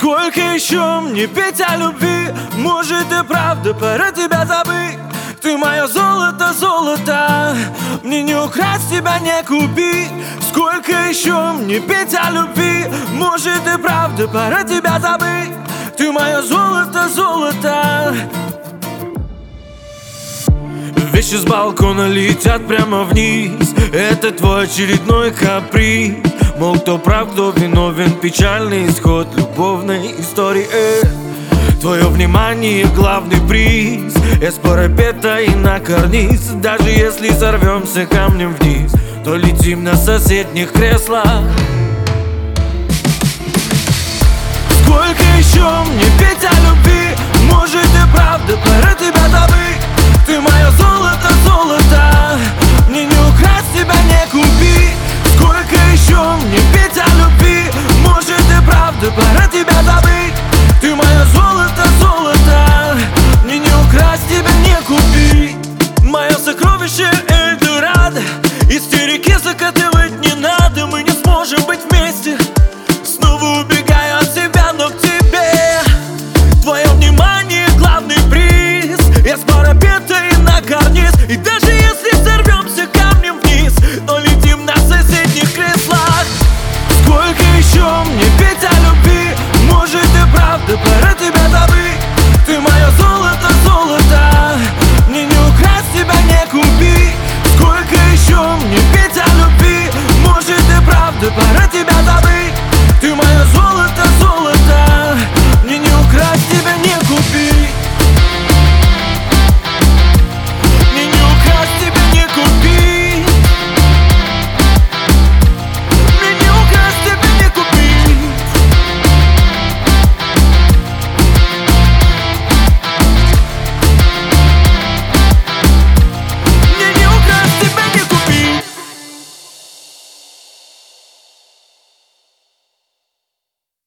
Сколько еще мне петь о любви? Может и правда пора тебя забыть. Ты мое золото, золото, мне не украсть, тебя не купить. Сколько еще мне петь о любви? Может и правда пора тебя забыть. Ты мое золото, золото. Вещи с балкона летят прямо вниз. Это твой очередной каприз. Мол, кто прав, кто виновен, печальный исход любовной истории. Твое внимание — главный приз. С парапета и на карниз. Даже если сорвемся камнем вниз, то летим на соседних креслах. Сколько еще мне петь о любви? Может и правда пора тебя забыть. Ты мое золото, золото, мне не украсть, тебя не купить. Сколько еще мне петь о любви? Может и правда пора тебя